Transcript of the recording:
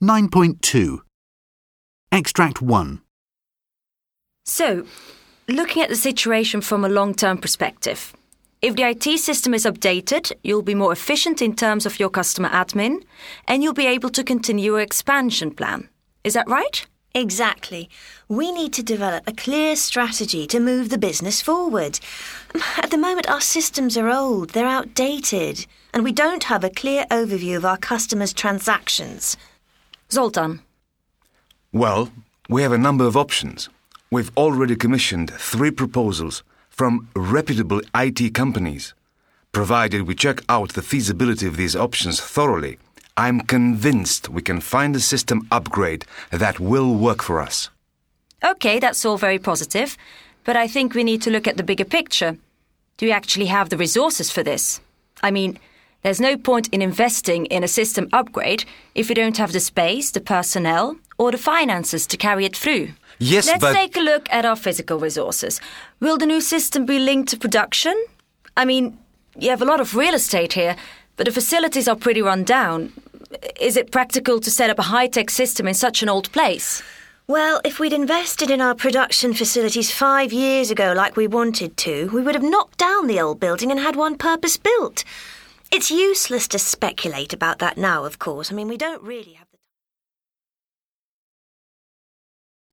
9.2. Extract 1. So, looking at the situation from a long-term perspective, if the IT system is updated, you'll be more efficient in terms of your customer admin, and you'll be able to continue your expansion plan. Is that right? Exactly. We need to develop a clear strategy to move the business forward. At the moment, our systems are old, they're outdated, and we don't have a clear overview of our customers' transactions. Zoltan. Well, we have a number of options. We've already commissioned 3 proposals from reputable IT companies. Provided we check out the feasibility of these options thoroughly, I'm convinced we can find a system upgrade that will work for us. Okay, that's all very positive, but I think we need to look at the bigger picture. Do you actually have the resources for this? I mean, there's no point in investing in a system upgrade if you don't have the space, the personnel, or the finances to carry it through. Yes, Let's but... take a look at our physical resources. Will the new system be linked to production? I mean, you have a lot of real estate here, but the facilities are pretty run down. Is it practical to set up a high-tech system in such an old place? Well, if we'd invested in our production facilities 5 years ago like we wanted to, we would have knocked down the old building and had one purpose-built. It's useless to speculate about that now, of course. I mean, we don't really have...